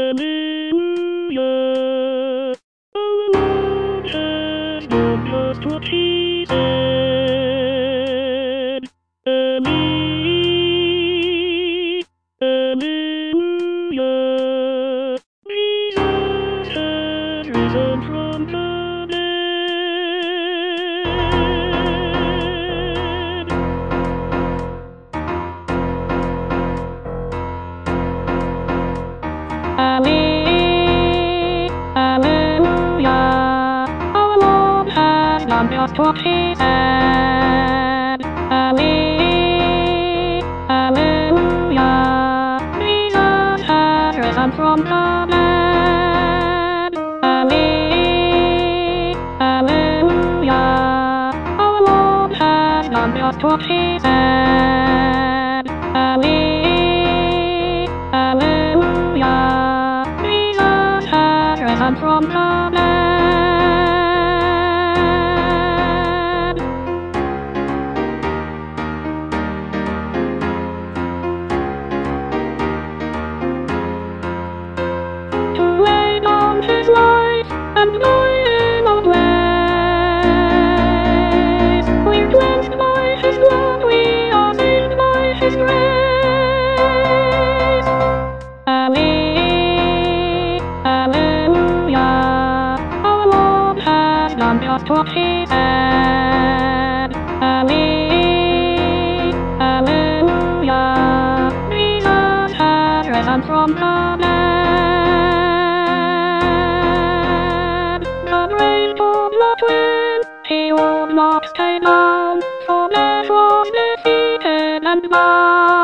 Hallelujah. Oh, the Lord has done just what he said. Hallelujah. Jesus has risen from the dead. Hallelujah. Our Lord has done just what he said. Hallelujah. Jesus has risen from the dead. Hallelujah. Our Lord has done just what he said. Hallelujah. Jesus has risen from the dead. To lay down his life and die in our place. We're cleansed by his blood, we are saved by his grace. Hallelujah. Our Lord has done just what he said. Hallelujah. Jesus has risen from the dead. The grave could not win, he would not stay down, for death was defeated and bound.